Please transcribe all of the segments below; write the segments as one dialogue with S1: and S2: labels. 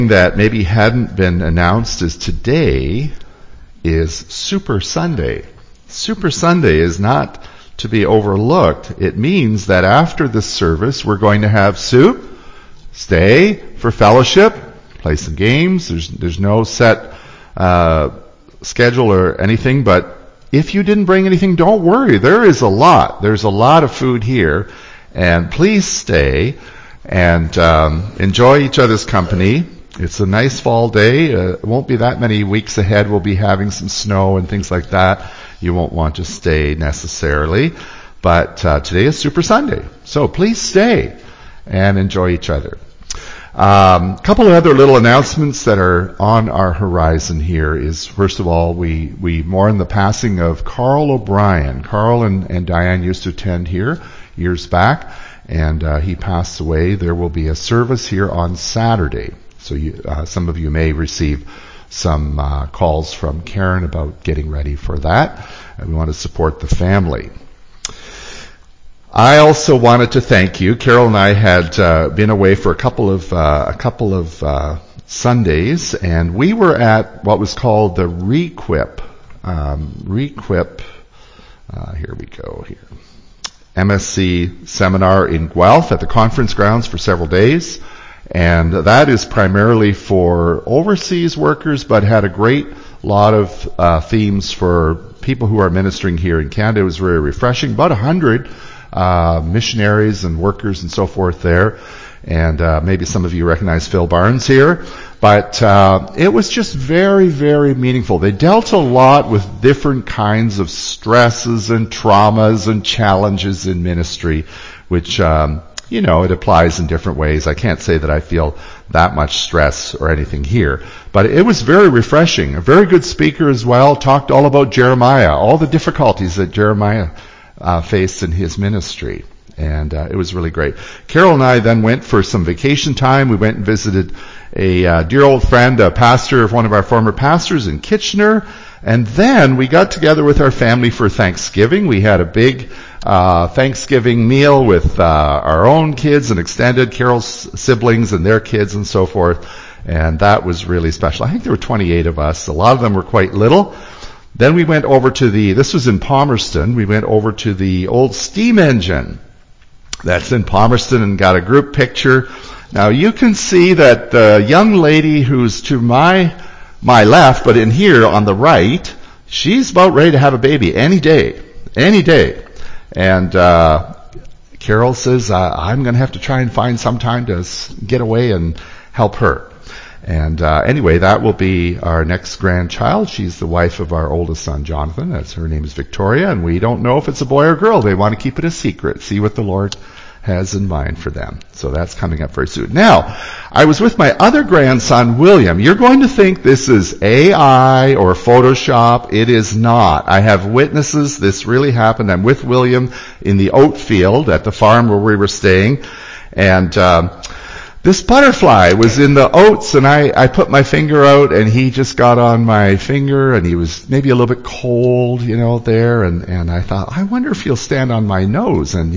S1: That maybe hadn't been announced is today is Super Sunday. Super Sunday is not to be overlooked. It means that after the service we're going to have soup, stay for fellowship, play some games. There's no set schedule or anything, but if you didn't bring anything, don't worry. There's a lot of food here, and please stay and enjoy each other's company. It's a nice fall day. It won't be that many weeks ahead. We'll be having some snow and things like that. You won't want to stay necessarily. But today is Super Sunday. So please stay and enjoy each other. A couple of other little announcements that are on our horizon here is, first of all, we mourn the passing of Carl O'Brien. Carl and Diane used to attend here years back, and he passed away. There will be a service here on Saturday. So some of you may receive some calls from Karen about getting ready for that. And we want to support the family. I also wanted to thank you. Carol and I had been away for a couple of Sundays, and we were at what was called the Requip. Here we go. Here, MSc seminar in Guelph at the conference grounds for several days. And that is primarily for overseas workers, but had a great lot of themes for people who are ministering here in Canada. It was very refreshing. About 100 missionaries and workers and so forth there. And maybe some of you recognize Phil Barnes here. But it was just very, very meaningful. They dealt a lot with different kinds of stresses and traumas and challenges in ministry, which it applies in different ways. I can't say that I feel that much stress or anything here. But it was very refreshing. A very good speaker as well. Talked all about Jeremiah, all the difficulties that Jeremiah faced in his ministry. And it was really great. Carol and I then went for some vacation time. We went and visited a dear old friend, a pastor of one of our former pastors in Kitchener. And then we got together with our family for Thanksgiving. We had a big Thanksgiving meal with our own kids and extended Carol's siblings and their kids and so forth. And that was really special. I think there were 28 of us. A lot of them were quite little. Then we went over to this was in Palmerston. We went over to the old steam engine that's in Palmerston and got a group picture. Now you can see that the young lady who's to my left, but in here on the right, she's about ready to have a baby any day. And Carol says, I'm going to have to try and find some time to get away and help her. And anyway, that will be our next grandchild. She's the wife of our oldest son, Jonathan. Her name is Victoria, and we don't know if it's a boy or girl. They want to keep it a secret, see what the Lord has in mind for them. So that's coming up very soon. Now, I was with my other grandson, William. You're going to think this is AI or Photoshop. It is not. I have witnesses. This really happened. I'm with William in the oat field at the farm where we were staying. And this butterfly was in the oats, and I put my finger out, and he just got on my finger, and he was maybe a little bit cold, there. And I thought, I wonder if he'll stand on my nose. And,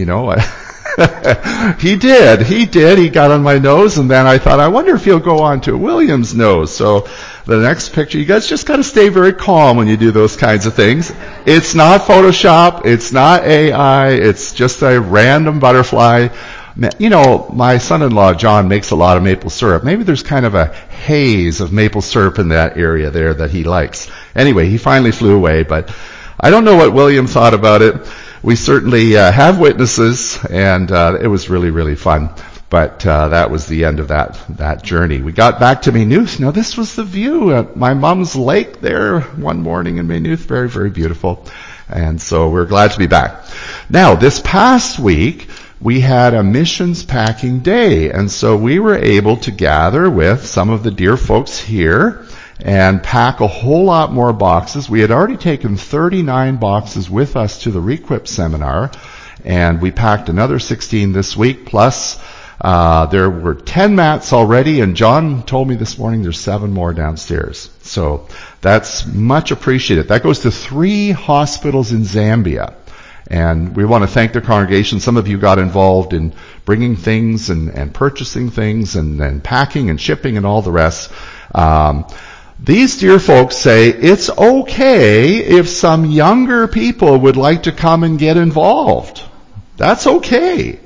S1: he did. He got on my nose, and then I thought, I wonder if he'll go on to William's nose. So the next picture, you guys just got to stay very calm when you do those kinds of things. It's not Photoshop. It's not AI. It's just a random butterfly. My son-in-law, John, makes a lot of maple syrup. Maybe there's kind of a haze of maple syrup in that area there that he likes. Anyway, he finally flew away, but I don't know what William thought about it. We certainly have witnesses, and it was really, really fun. But that was the end of that journey. We got back to Maynooth. Now, this was the view at my mom's lake there one morning in Maynooth. Very, very beautiful. And so we're glad to be back. Now, this past week, we had a missions packing day, and so we were able to gather with some of the dear folks here and pack a whole lot more boxes. We had already taken 39 boxes with us to the Requip seminar, and we packed another 16 this week, plus there were 10 mats already, and John told me this morning there's 7 more downstairs. So that's much appreciated. That goes to 3 hospitals in Zambia. And we want to thank the congregation. Some of you got involved in bringing things and purchasing things and packing and shipping and all the rest. These dear folks say it's okay if some younger people would like to come and get involved. That's okay.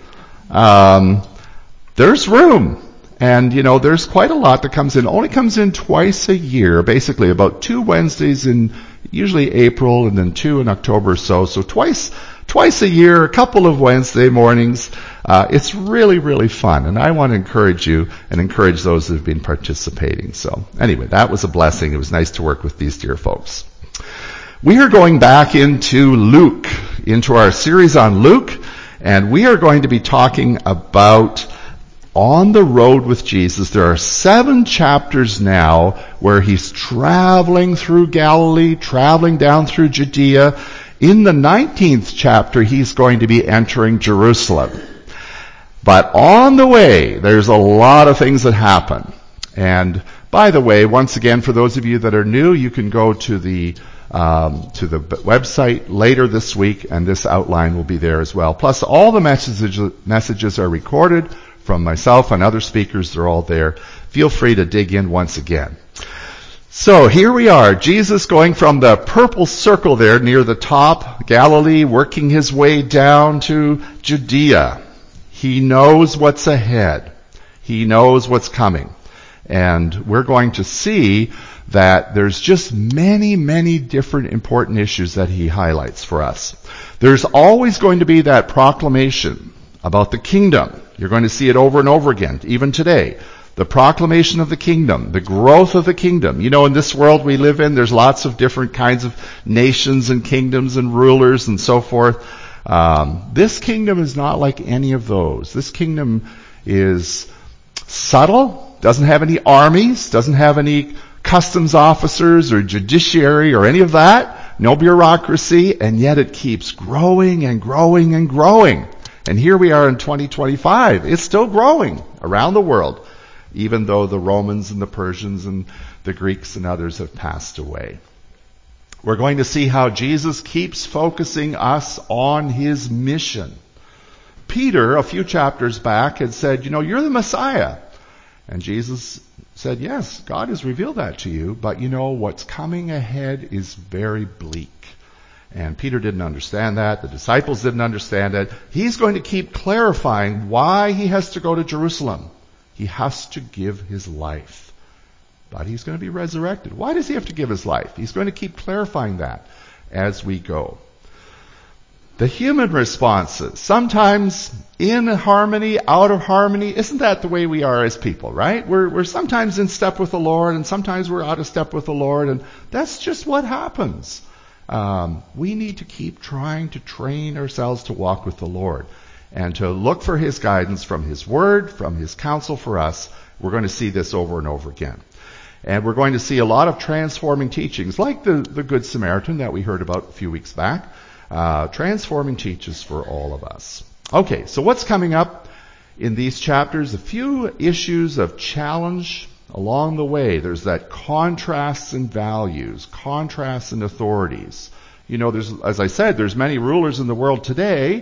S1: There's room. And, there's quite a lot that comes in. Only comes in twice a year, basically about 2 Wednesdays in usually April and then 2 in October or so. So twice a year, a couple of Wednesday mornings. It's really, really fun. And I want to encourage you and encourage those that have been participating. So anyway, that was a blessing. It was nice to work with these dear folks. We are going back into Luke, into our series on Luke, and we are going to be talking about on the road with Jesus. There are 7 chapters now where he's traveling through Galilee, traveling down through Judea. In the 19th chapter, he's going to be entering Jerusalem. But on the way, there's a lot of things that happen. And by the way, once again, for those of you that are new, you can go to the website later this week, and this outline will be there as well. Plus, all the messages are recorded from myself and other speakers. They're all there. Feel free to dig in once again. So here we are, Jesus going from the purple circle there near the top, Galilee, working his way down to Judea. He knows what's ahead. He knows what's coming. And we're going to see that there's just many, many different important issues that he highlights for us. There's always going to be that proclamation about the kingdom. You're going to see it over and over again, even today. The proclamation of the kingdom, the growth of the kingdom. In this world we live in, there's lots of different kinds of nations and kingdoms and rulers and so forth. This kingdom is not like any of those. This kingdom is subtle, doesn't have any armies, doesn't have any customs officers or judiciary or any of that, no bureaucracy, and yet it keeps growing and growing and growing. And here we are in 2025. It's still growing around the world, even though the Romans and the Persians and the Greeks and others have passed away. We're going to see how Jesus keeps focusing us on his mission. Peter, a few chapters back, had said, you're the Messiah. And Jesus said, yes, God has revealed that to you, but what's coming ahead is very bleak. And Peter didn't understand that. The disciples didn't understand it. He's going to keep clarifying why he has to go to Jerusalem. He has to give his life. But he's going to be resurrected. Why does he have to give his life? He's going to keep clarifying that as we go. The human responses, sometimes in harmony, out of harmony. Isn't that the way we are as people, right? We're sometimes in step with the Lord, and sometimes we're out of step with the Lord, and that's just what happens. We need to keep trying to train ourselves to walk with the Lord and to look for his guidance from his word, from his counsel for us. We're going to see this over and over again. And we're going to see a lot of transforming teachings, like the Good Samaritan that we heard about a few weeks back. Transforming teachings for all of us. Okay, so what's coming up in these chapters? A few issues of challenge along the way. There's that contrasts in values, contrasts in authorities. As I said, there's many rulers in the world today,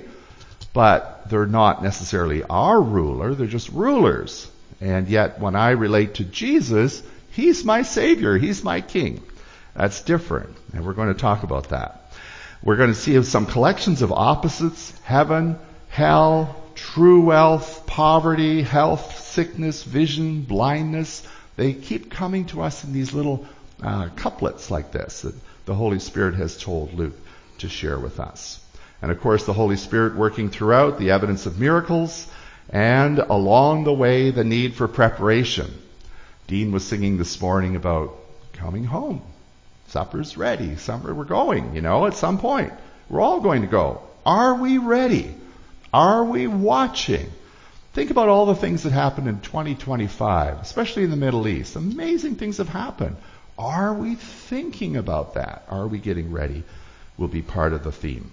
S1: but they're not necessarily our ruler. They're just rulers. And yet, when I relate to Jesus, he's my Savior. He's my King. That's different. And we're going to talk about that. We're going to see some collections of opposites: heaven, hell, true wealth, poverty, health, sickness, vision, blindness. They keep coming to us in these little couplets like this that the Holy Spirit has told Luke to share with us. And of course, the Holy Spirit working throughout, the evidence of miracles, and along the way, the need for preparation. Dean was singing this morning about coming home. Supper's ready. We're going, at some point. We're all going to go. Are we ready? Are we watching? Think about all the things that happened in 2025, especially in the Middle East. Amazing things have happened. Are we thinking about that? Are we getting ready? Will be part of the theme.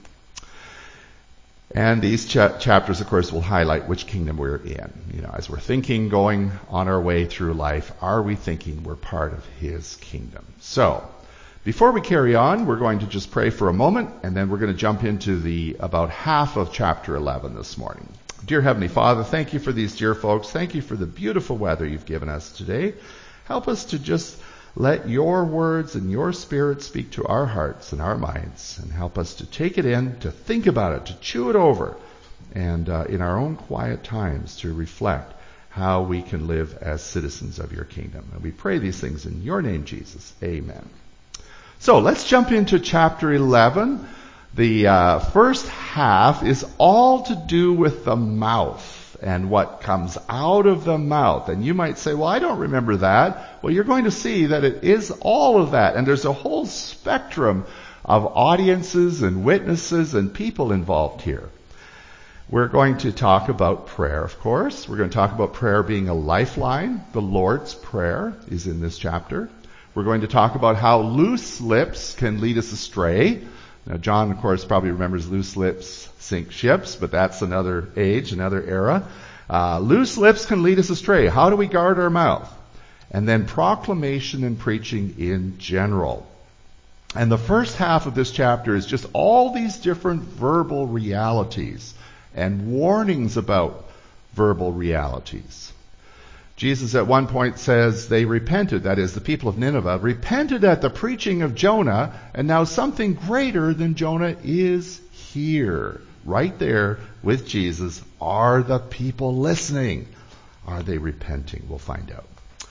S1: And these chapters, of course, will highlight which kingdom we're in. As we're thinking, going on our way through life, are we thinking we're part of his kingdom? So, Before we carry on, we're going to just pray for a moment, and then we're going to jump into about half of chapter 11 this morning. Dear Heavenly Father, thank you for these dear folks. Thank you for the beautiful weather you've given us today. Help us to just let your words and your Spirit speak to our hearts and our minds, and help us to take it in, to think about it, to chew it over, and in our own quiet times to reflect how we can live as citizens of your kingdom. And we pray these things in your name, Jesus. Amen. So let's jump into chapter 11. The first half is all to do with the mouth and what comes out of the mouth. And you might say, well, I don't remember that. Well, you're going to see that it is all of that. And there's a whole spectrum of audiences and witnesses and people involved here. We're going to talk about prayer, of course. We're going to talk about prayer being a lifeline. The Lord's Prayer is in this chapter. We're going to talk about how loose lips can lead us astray. Now, John, of course, probably remembers loose lips sink ships, but that's another age, another era. Loose lips can lead us astray. How do we guard our mouth? And then proclamation and preaching in general. And the first half of this chapter is just all these different verbal realities and warnings about verbal realities. Jesus at one point says they repented, that is, the people of Nineveh, repented at the preaching of Jonah, and now something greater than Jonah is here. Right there with Jesus are the people listening. Are they repenting? We'll find out.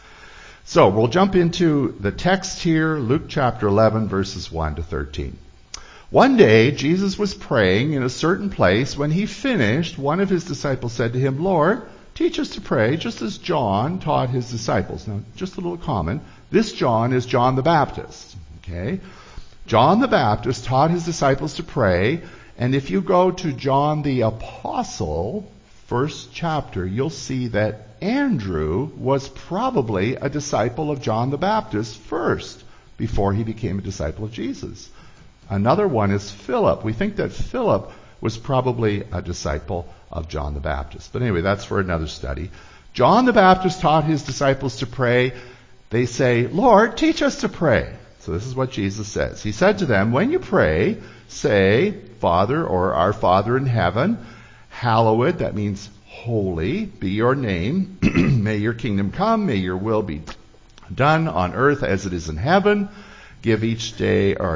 S1: So we'll jump into the text here, Luke chapter 11, verses 1 to 13. One day, Jesus was praying in a certain place. When he finished, one of his disciples said to him, Lord, teach us to pray, just as John taught his disciples. Now, just a little comment. This John is John the Baptist. Okay? John the Baptist taught his disciples to pray, and if you go to John the Apostle, first chapter, you'll see that Andrew was probably a disciple of John the Baptist first, before he became a disciple of Jesus. Another one is Philip. We think that Philip was probably a disciple of John the Baptist. But anyway, that's for another study. John the Baptist taught his disciples to pray. They say, Lord, teach us to pray. So this is what Jesus says. He said to them, when you pray, say, Father, or our Father in heaven, hallowed, that means holy, be your name. May your kingdom come. May your will be done on earth as it is in heaven. Give us each day our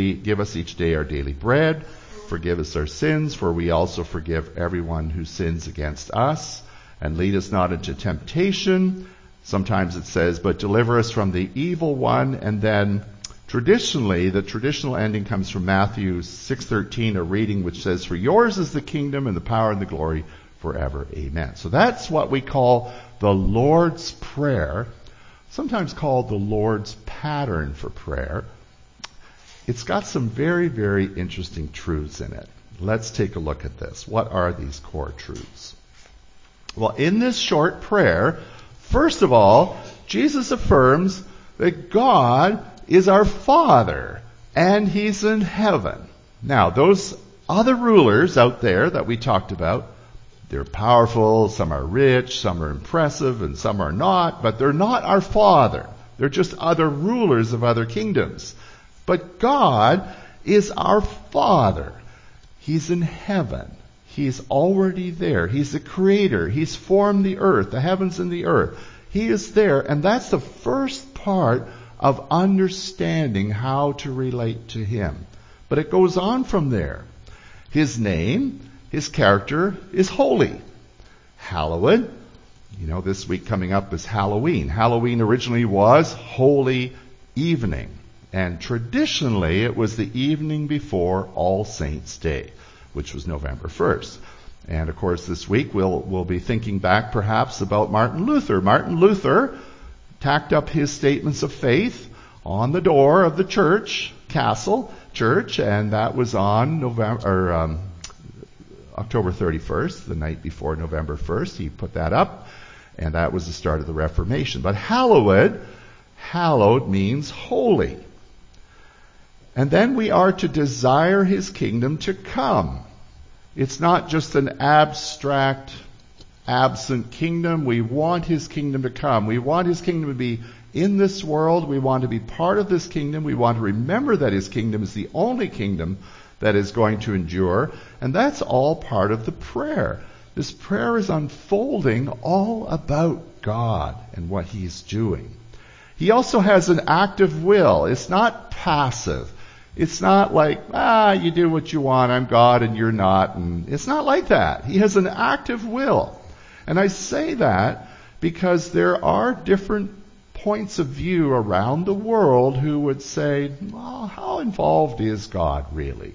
S1: daily bread. Forgive us our sins, for we also forgive everyone who sins against us. And lead us not into temptation. Sometimes it says, but deliver us from the evil one. And then traditionally, the traditional ending comes from Matthew 6:13, a reading which says, for yours is the kingdom and the power and the glory forever. Amen. So that's what we call the Lord's Prayer, sometimes called the Lord's pattern for prayer. It's got some very, very interesting truths in it. Let's take a look at this. What are these core truths? Well, in this short prayer, first of all, Jesus affirms that God is our Father and He's in heaven. Now, those other rulers out there that we talked about, they're powerful, some are rich, some are impressive, and some are not, but they're not our Father. They're just other rulers of other kingdoms. But God is our Father. He's in heaven. He's already there. He's the Creator. He's formed the earth, the heavens and the earth. He is there, and that's the first part of understanding how to relate to Him. But it goes on from there. His name, His character is holy. Hallowed. You know, this week coming up is Halloween. Halloween originally was Holy Evening. And traditionally, it was the evening before All Saints' Day, which was November 1st. And of course, this week we'll be thinking back perhaps about Martin Luther. Martin Luther tacked up his statements of faith on the door of the church, Castle Church, and that was on October 31st, the night before November 1st. He put that up, and that was the start of the Reformation. But hallowed means holy. And then we are to desire His kingdom to come. It's not just an abstract, absent kingdom. We want His kingdom to come. We want His kingdom to be in this world. We want to be part of this kingdom. We want to remember that his kingdom is the only kingdom that is going to endure. And that's all part of the prayer. This prayer is unfolding all about God and what he's doing. He also has an active will. It's not passive. It's not like, you do what you want, I'm God and you're not. And it's not like that. He has an active will. And I say that because there are different points of view around the world who would say, well, how involved is God really?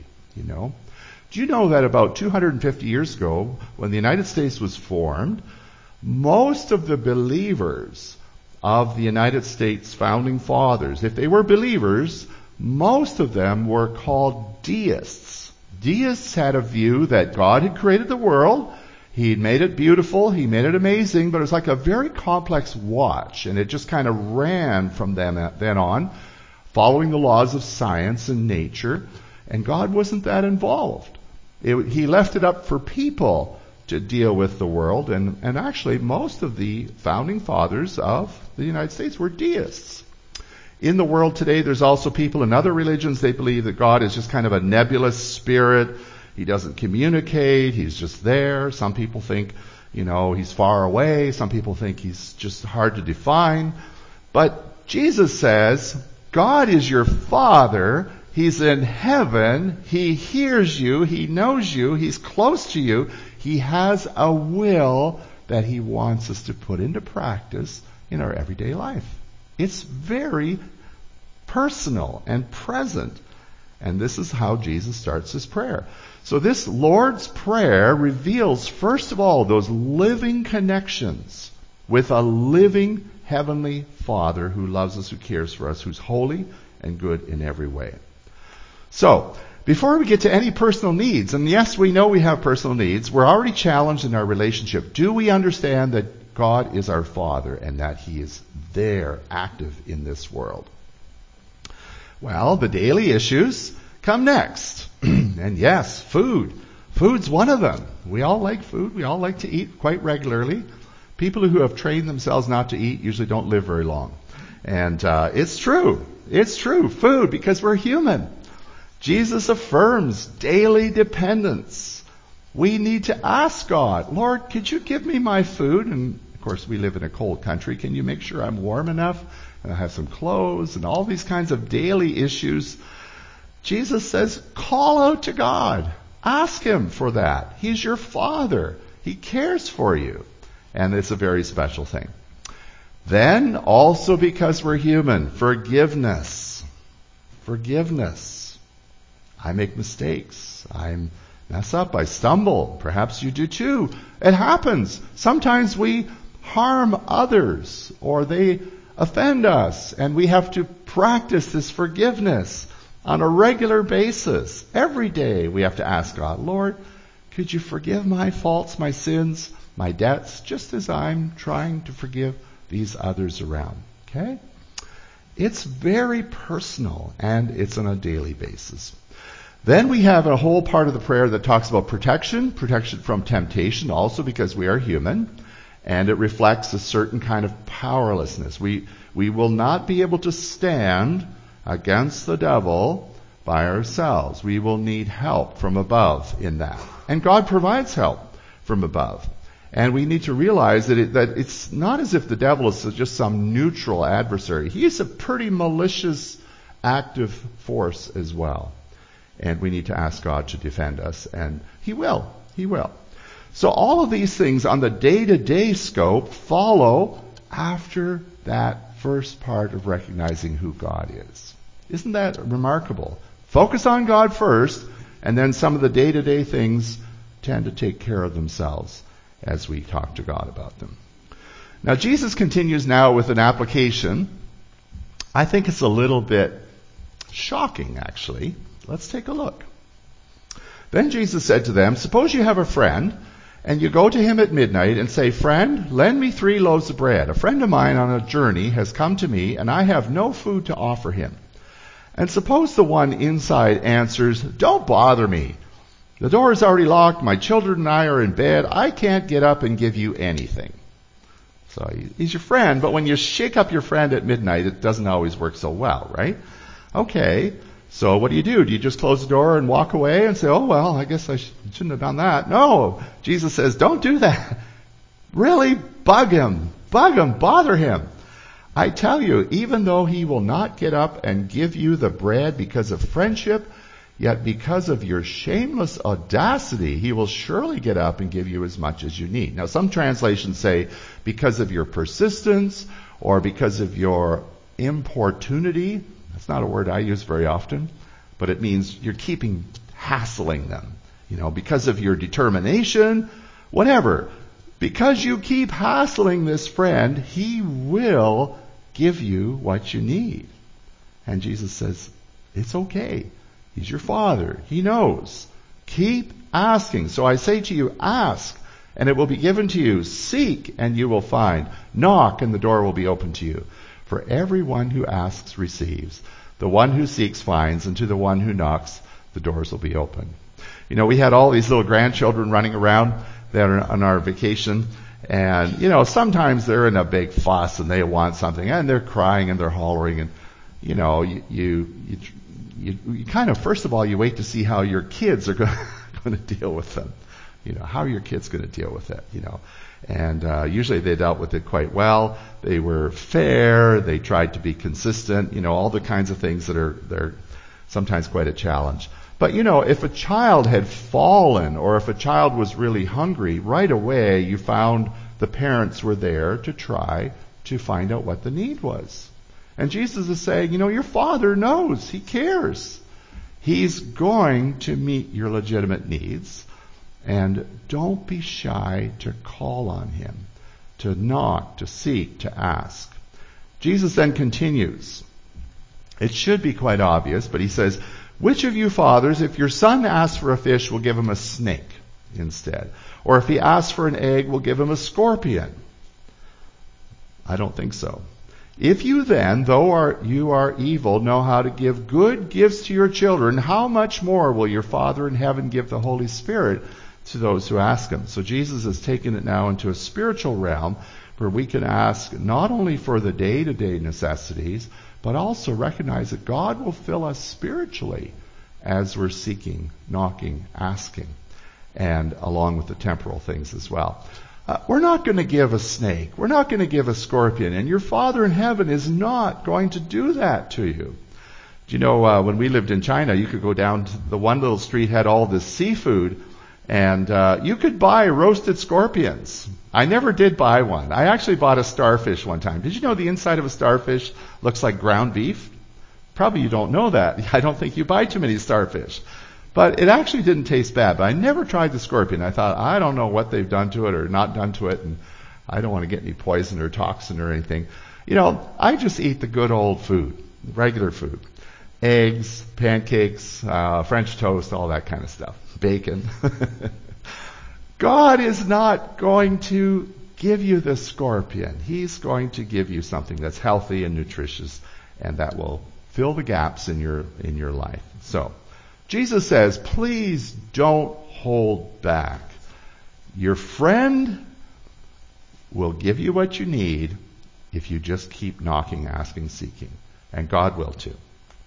S1: Do you know that about 250 years ago, when the United States was formed, most of the believers of the United States founding fathers, if they were believers, most of them were called deists. Deists had a view that God had created the world, he made it beautiful, he made it amazing, but it was like a very complex watch, and it just kind of ran from then on, following the laws of science and nature, and God wasn't that involved. He left it up for people to deal with the world, and actually most of the founding fathers of the United States were deists. In the world today, there's also people in other religions, they believe that God is just kind of a nebulous spirit. He doesn't communicate, he's just there. Some people think, he's far away. Some people think he's just hard to define. But Jesus says, God is your Father. He's in heaven. He hears you. He knows you. He's close to you. He has a will that he wants us to put into practice in our everyday life. It's very personal and present. And this is how Jesus starts his prayer. So this Lord's Prayer reveals, first of all, those living connections with a living Heavenly Father who loves us, who cares for us, who's holy and good in every way. So, before we get to any personal needs, and yes, we know we have personal needs, we're already challenged in our relationship. Do we understand that God is our Father and that he is there, active in this world? Well, the daily issues come next. And yes, food. Food's one of them. We all like food. We all like to eat quite regularly. People who have trained themselves not to eat usually don't live very long. And it's true. It's true. Food, because we're human. Jesus affirms daily dependence. We need to ask God, Lord, could you give me my food? And of course, we live in a cold country. Can you make sure I'm warm enough and I have some clothes and all these kinds of daily issues? Jesus says, call out to God. Ask him for that. He's your Father. He cares for you. And it's a very special thing. Then, also because we're human, forgiveness. Forgiveness. I make mistakes. I mess up. I stumble. Perhaps you do too. It happens. Sometimes we harm others or they offend us, and we have to practice this forgiveness on a regular basis. Every day we have to ask God, Lord, could you forgive my faults, my sins, my debts, just as I'm trying to forgive these others around. Okay? It's very personal, and it's on a daily basis. Then we have a whole part of the prayer that talks about protection from temptation, also because we are human, and it reflects a certain kind of powerlessness. We will not be able to stand against the devil by ourselves. We will need help from above in that. And God provides help from above. And we need to realize that it's not as if the devil is just some neutral adversary. He's a pretty malicious, active force as well. And we need to ask God to defend us. And he will. He will. So all of these things on the day-to-day scope follow after that first part of recognizing who God is. Isn't that remarkable? Focus on God first, and then some of the day-to-day things tend to take care of themselves as we talk to God about them. Now, Jesus continues now with an application. I think it's a little bit shocking, actually. Let's take a look. Then Jesus said to them, suppose you have a friend, and you go to him at midnight and say, friend, lend me 3 loaves of bread. A friend of mine on a journey has come to me, and I have no food to offer him. And suppose the one inside answers, don't bother me. The door is already locked. My children and I are in bed. I can't get up and give you anything. So he's your friend, but when you shake up your friend at midnight, it doesn't always work so well, right? Okay, so what do? Do you just close the door and walk away and say, oh, well, I guess I shouldn't have done that? No, Jesus says, don't do that. Really bug him, bother him. I tell you, even though he will not get up and give you the bread because of friendship, yet because of your shameless audacity, he will surely get up and give you as much as you need. Now, some translations say because of your persistence or because of your importunity. That's not a word I use very often, but it means you're hassling them. Because of your determination, whatever. Because you keep hassling this friend, he will give you what you need. And Jesus says, it's okay. He's your Father. He knows. Keep asking. So I say to you, ask, and it will be given to you. Seek, and you will find. Knock, and the door will be open to you. For everyone who asks receives. The one who seeks finds, and to the one who knocks, the doors will be open. We had all these little grandchildren running around there on our vacation, and sometimes they're in a big fuss and they want something, and they're crying and they're hollering, and you kind of, first of all, you wait to see how your kids are going to deal with them. How are your kids going to deal with it? And usually they dealt with it quite well. They were fair. They tried to be consistent. All the kinds of things that they're sometimes quite a challenge. But if a child had fallen or if a child was really hungry, right away you found the parents were there to try to find out what the need was. And Jesus is saying, your Father knows. He cares. He's going to meet your legitimate needs. And don't be shy to call on him, to knock, to seek, to ask. Jesus then continues. It should be quite obvious, but he says, which of you fathers, if your son asks for a fish, will give him a snake instead? Or if he asks for an egg, will give him a scorpion? I don't think so. If you then, though you are evil, know how to give good gifts to your children, how much more will your Father in heaven give the Holy Spirit to those who ask him? So Jesus has taken it now into a spiritual realm where we can ask not only for the day-to-day necessities, but also recognize that God will fill us spiritually as we're seeking, knocking, asking, and along with the temporal things as well. We're not going to give a snake. We're not going to give a scorpion. And your Father in heaven is not going to do that to you. Do you know, when we lived in China, you could go down to the one little street, had all this seafood, and you could buy roasted scorpions. I never did buy one. I actually bought a starfish one time. Did you know the inside of a starfish looks like ground beef? Probably you don't know that. I don't think you buy too many starfish. But it actually didn't taste bad. But I never tried the scorpion. I thought, I don't know what they've done to it or not done to it, and I don't want to get any poison or toxin or anything. I just eat the good old food, regular food. Eggs, pancakes, French toast, all that kind of stuff. Bacon. God is not going to give you the scorpion. He's going to give you something that's healthy and nutritious, and that will fill the gaps in your life. So, Jesus says, please don't hold back. Your friend will give you what you need if you just keep knocking, asking, seeking. And God will too.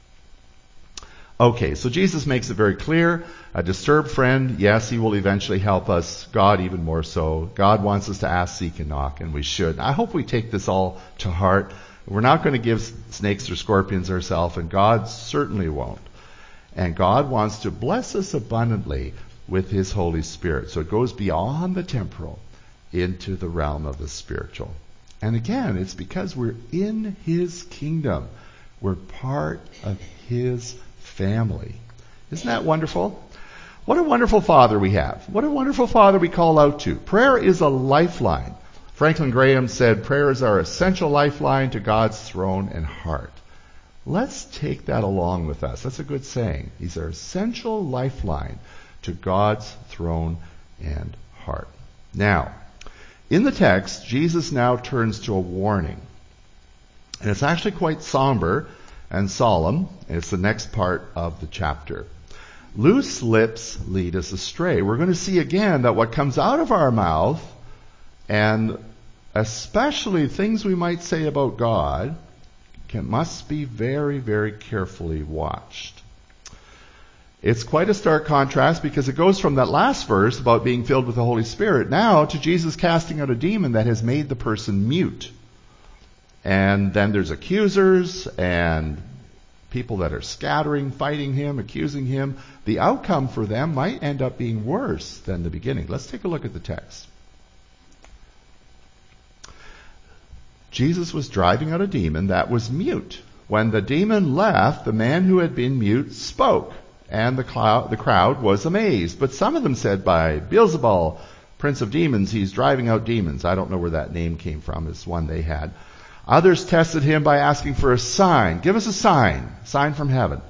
S1: Okay, so Jesus makes it very clear. A disturbed friend, yes, he will eventually help us. God even more so. God wants us to ask, seek, and knock, and we should. I hope we take this all to heart. We're not going to give snakes or scorpions ourselves, and God certainly won't. And God wants to bless us abundantly with his Holy Spirit. So it goes beyond the temporal into the realm of the spiritual. And again, it's because we're in his kingdom. We're part of his family. Isn't that wonderful? What a wonderful Father we have. What a wonderful Father we call out to. Prayer is a lifeline. Franklin Graham said, prayer is our essential lifeline to God's throne and heart. Let's take that along with us. That's a good saying. He's our essential lifeline to God's throne and heart. Now, in the text, Jesus now turns to a warning. And it's actually quite somber and solemn. And it's the next part of the chapter. Loose lips lead us astray. We're going to see again that what comes out of our mouth and especially things we might say about God, must be very, very carefully watched. It's quite a stark contrast because it goes from that last verse about being filled with the Holy Spirit now to Jesus casting out a demon that has made the person mute. And then there's accusers and people that are scattering, fighting him, accusing him. The outcome for them might end up being worse than the beginning. Let's take a look at the text. Jesus was driving out a demon that was mute. When the demon left, the man who had been mute spoke, and the crowd was amazed. But some of them said, by Beelzebul, prince of demons, he's driving out demons. I don't know where that name came from. It's one they had. Others tested him by asking for a sign. Give us a sign from heaven.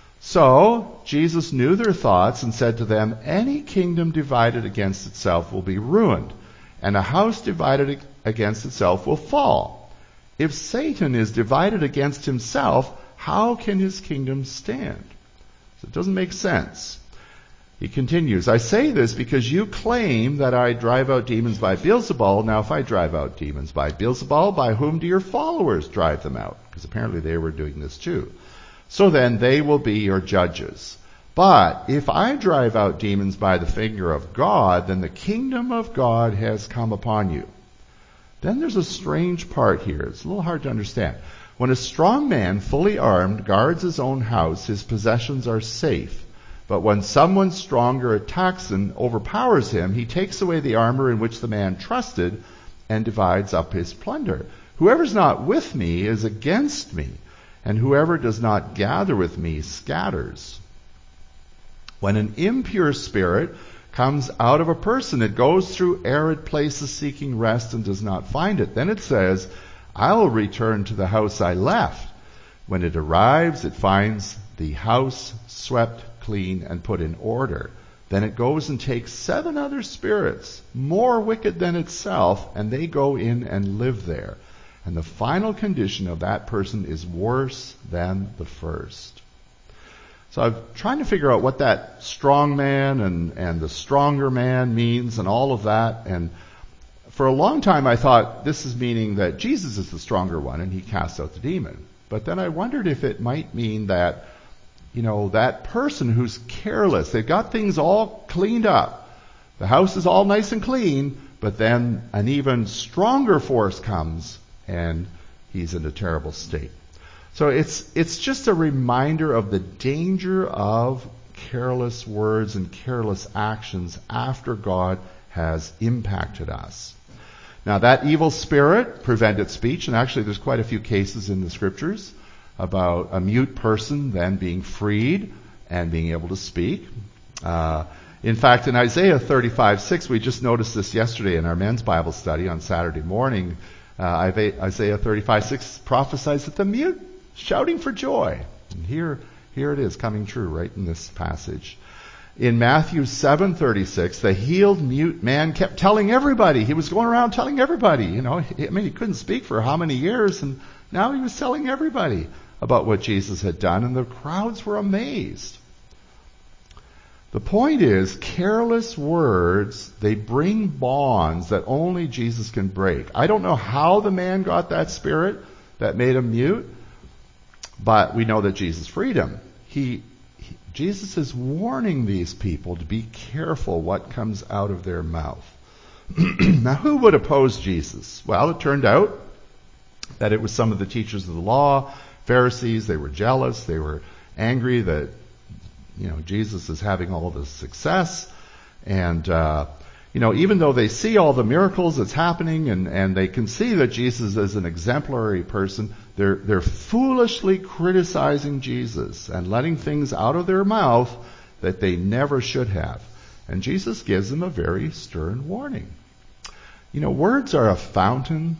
S1: So Jesus knew their thoughts and said to them, any kingdom divided against itself will be ruined, and a house divided against itself will fall. If Satan is divided against himself, how can his kingdom stand? So it doesn't make sense. He continues, I say this because you claim that I drive out demons by Beelzebul. Now, if I drive out demons by Beelzebul, by whom do your followers drive them out? Because apparently they were doing this too. So then they will be your judges. But if I drive out demons by the finger of God, then the kingdom of God has come upon you. Then there's a strange part here. It's a little hard to understand. When a strong man, fully armed, guards his own house, his possessions are safe. But when someone stronger attacks and overpowers him, he takes away the armor in which the man trusted and divides up his plunder. Whoever's not with me is against me, and whoever does not gather with me scatters. When an impure spirit comes out of a person, it goes through arid places seeking rest and does not find it. Then it says, I will return to the house I left. When it arrives, it finds the house swept clean and put in order. Then it goes and takes 7 other spirits, more wicked than itself, and they go in and live there. And the final condition of that person is worse than the first. So I'm trying to figure out what that strong man and the stronger man means and all of that. And for a long time I thought this is meaning that Jesus is the stronger one and he casts out the demon. But then I wondered if it might mean that, that person who's careless, they've got things all cleaned up. The house is all nice and clean, but then an even stronger force comes and he's in a terrible state. So it's just a reminder of the danger of careless words and careless actions after God has impacted us. Now that evil spirit prevented speech, and actually there's quite a few cases in the scriptures about a mute person then being freed and being able to speak. In fact, in Isaiah 35:6, we just noticed this yesterday in our men's Bible study on Saturday morning. Isaiah 35:6 prophesies that the mute shouting for joy. And here it is coming true right in this passage. In Matthew 7:36, the healed mute man kept telling everybody. He was going around telling everybody, he couldn't speak for how many years, and now he was telling everybody about what Jesus had done, and the crowds were amazed. The point is, careless words, they bring bonds that only Jesus can break. I don't know how the man got that spirit that made him mute, but we know that Jesus freed him. Jesus is warning these people to be careful what comes out of their mouth. Now, who would oppose Jesus? Well, it turned out that it was some of the teachers of the law, Pharisees. They were jealous. They were angry that, Jesus is having all this success. And, even though they see all the miracles that's happening and they can see that Jesus is an exemplary person, they're foolishly criticizing Jesus and letting things out of their mouth that they never should have. And Jesus gives them a very stern warning. Words are a fountain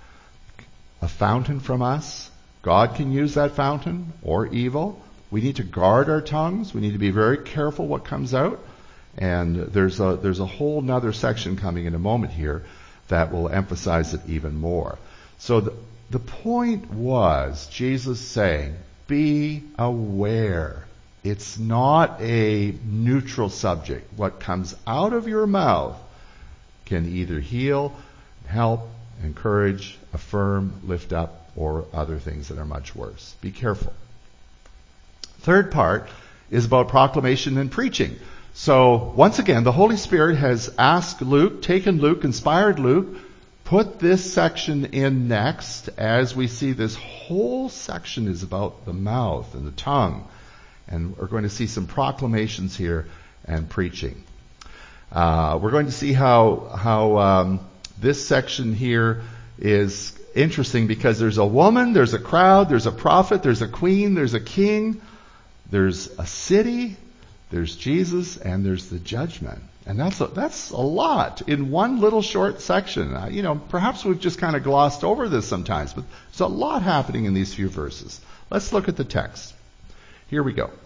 S1: from us. God can use that fountain or evil. We need to guard our tongues. We need to be very careful what comes out. And there's a whole nother section coming in a moment here that will emphasize it even more. So the point was Jesus saying, be aware. It's not a neutral subject. What comes out of your mouth can either heal, help, encourage, affirm, lift up, or other things that are much worse. Be careful. Third part is about proclamation and preaching. So once again, the Holy Spirit has asked Luke, taken Luke, inspired Luke, put this section in next, as we see this whole section is about the mouth and the tongue. And we're going to see some proclamations here and preaching. We're going to see how this section here is interesting because there's a woman, there's a crowd, there's a prophet, there's a queen, there's a king, there's a city, there's Jesus, and there's the judgment. And that's a lot in one little short section. Perhaps we've just kind of glossed over this sometimes, but there's a lot happening in these few verses. Let's look at the text. Here we go.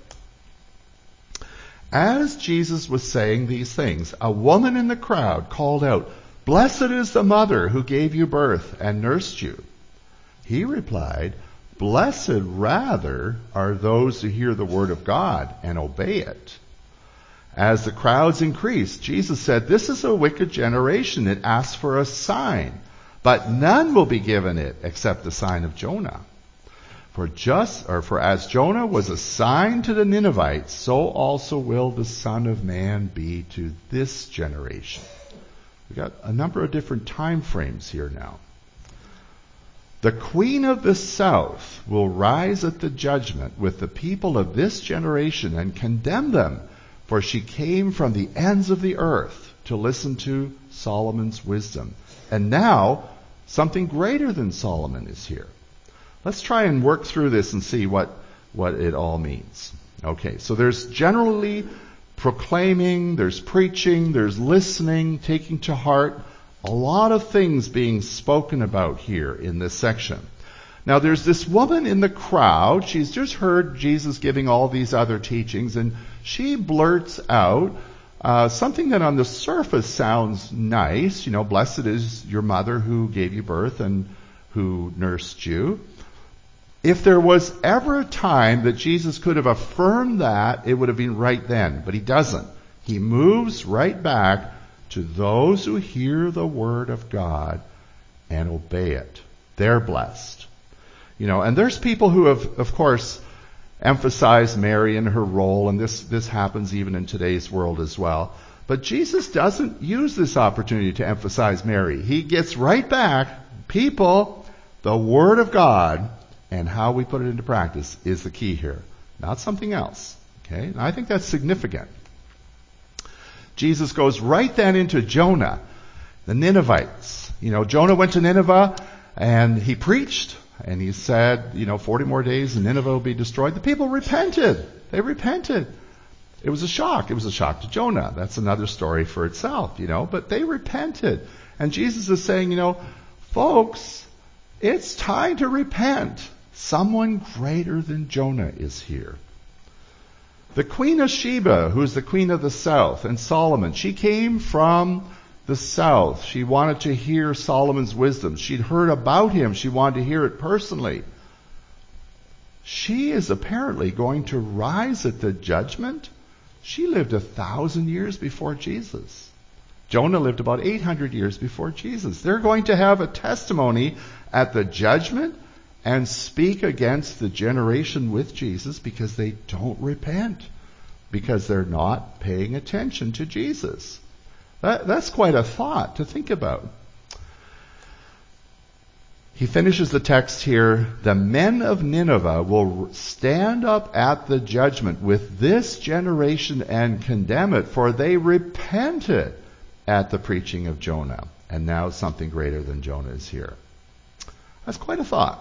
S1: As Jesus was saying these things, a woman in the crowd called out, "Blessed is the mother who gave you birth and nursed you." He replied, "Blessed rather are those who hear the word of God and obey it." As the crowds increased, Jesus said, "This is a wicked generation. It asks for a sign, but none will be given it except the sign of Jonah. For as Jonah was a sign to the Ninevites, so also will the Son of Man be to this generation." We've got a number of different time frames here now. "The queen of the south will rise at the judgment with the people of this generation and condemn them, for she came from the ends of the earth to listen to Solomon's wisdom. And now, something greater than Solomon is here." Let's try and work through this and see what it all means. Okay, so there's generally proclaiming, there's preaching, there's listening, taking to heart, a lot of things being spoken about here in this section. Now there's this woman in the crowd. She's just heard Jesus giving all these other teachings, and she blurts out something that on the surface sounds nice. Blessed is your mother who gave you birth and who nursed you. If there was ever a time that Jesus could have affirmed that, it would have been right then. But he doesn't. He moves right back to those who hear the word of God and obey it. They're blessed. And there's people who have, of course, emphasized Mary and her role, and this happens even in today's world as well. But Jesus doesn't use this opportunity to emphasize Mary. He gets right back, people, the word of God, and how we put it into practice is the key here, not something else. Okay? And I think that's significant. Jesus goes right then into Jonah, the Ninevites. Jonah went to Nineveh and he preached and he said, 40 more days and Nineveh will be destroyed. The people repented. They repented. It was a shock. It was a shock to Jonah. That's another story for itself, but they repented. And Jesus is saying, folks, it's time to repent. Someone greater than Jonah is here. The Queen of Sheba, who's the Queen of the South, and Solomon, she came from the South. She wanted to hear Solomon's wisdom. She'd heard about him. She wanted to hear it personally. She is apparently going to rise at the judgment. She lived 1,000 years before Jesus. Jonah lived about 800 years before Jesus. They're going to have a testimony at the judgment and speak against the generation with Jesus because they don't repent, because they're not paying attention to Jesus. That's quite a thought to think about. He finishes the text here, "The men of Nineveh will stand up at the judgment with this generation and condemn it, for they repented at the preaching of Jonah, and now something greater than Jonah is here." That's quite a thought.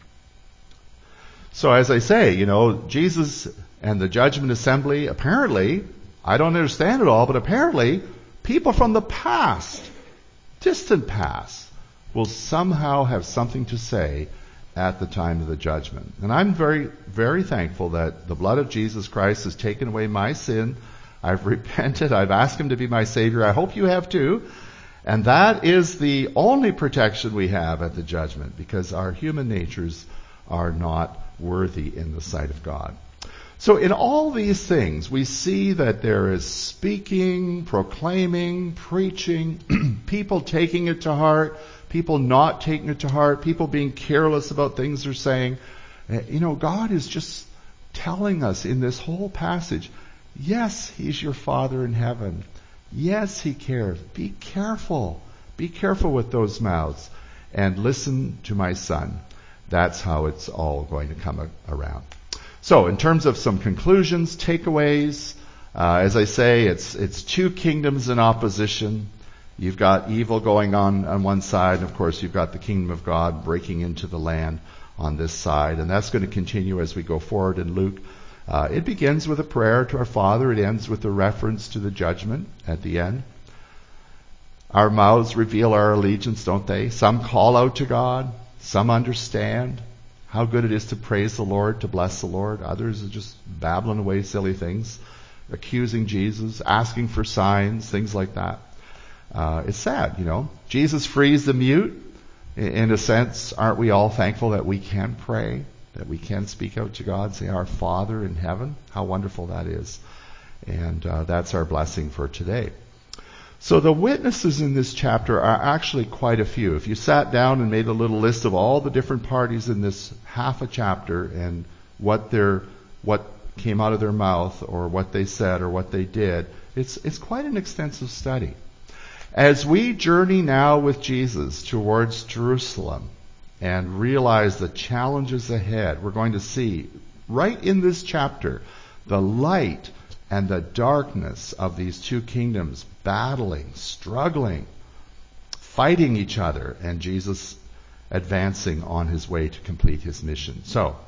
S1: So as I say, Jesus and the judgment assembly, apparently, I don't understand it all, but apparently people from the past, distant past, will somehow have something to say at the time of the judgment. And I'm very, very thankful that the blood of Jesus Christ has taken away my sin. I've repented. I've asked him to be my Savior. I hope you have too. And that is the only protection we have at the judgment, because our human natures are not worthy in the sight of God. So in all these things, we see that there is speaking, proclaiming, preaching, people taking it to heart, people not taking it to heart, people being careless about things they're saying. God is just telling us in this whole passage, yes, He's your Father in heaven. Yes, He cares. Be careful. Be careful with those mouths. And listen to my Son. That's how it's all going to come around. So, in terms of some conclusions, takeaways, as I say, it's two kingdoms in opposition. You've got evil going on one side, and of course you've got the kingdom of God breaking into the land on this side. And that's going to continue as we go forward in Luke. It begins with a prayer to our Father. It ends with a reference to the judgment at the end. Our mouths reveal our allegiance, don't they? Some call out to God. Some understand how good it is to praise the Lord, to bless the Lord. Others are just babbling away silly things, accusing Jesus, asking for signs, things like that. It's sad, Jesus frees the mute. In a sense, aren't we all thankful that we can pray, that we can speak out to God, say, Our Father in heaven? How wonderful that is. And that's our blessing for today. So the witnesses in this chapter are actually quite a few. If you sat down and made a little list of all the different parties in this half a chapter and what came out of their mouth or what they said or what they did, it's quite an extensive study. As we journey now with Jesus towards Jerusalem and realize the challenges ahead, we're going to see right in this chapter the light and the darkness of these two kingdoms battling, struggling, fighting each other, and Jesus advancing on his way to complete his mission. So,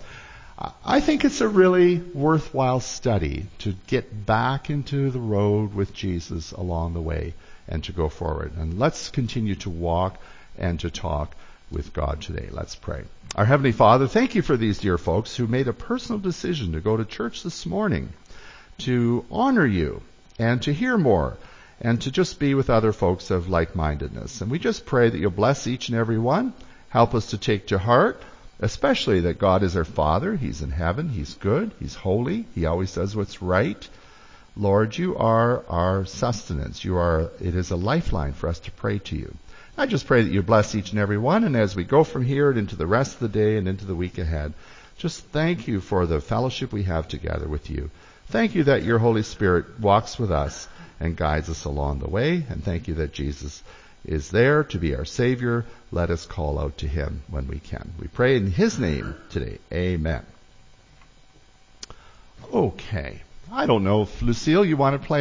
S1: I think it's a really worthwhile study to get back into the road with Jesus along the way and to go forward. And let's continue to walk and to talk with God today. Let's pray. Our Heavenly Father, thank you for these dear folks who made a personal decision to go to church this morning, to honor you and to hear more and to just be with other folks of like-mindedness. And we just pray that you'll bless each and every one. Help us to take to heart, especially that God is our Father. He's in heaven. He's good. He's holy. He always does what's right. Lord, you are our sustenance. It is a lifeline for us to pray to you. I just pray that you bless each and every one. And as we go from here and into the rest of the day and into the week ahead, just thank you for the fellowship we have together with you. Thank you that your Holy Spirit walks with us and guides us along the way. And thank you that Jesus is there to be our Savior. Let us call out to him when we can. We pray in his name today. Amen. Okay. I don't know if, Lucille, you want to play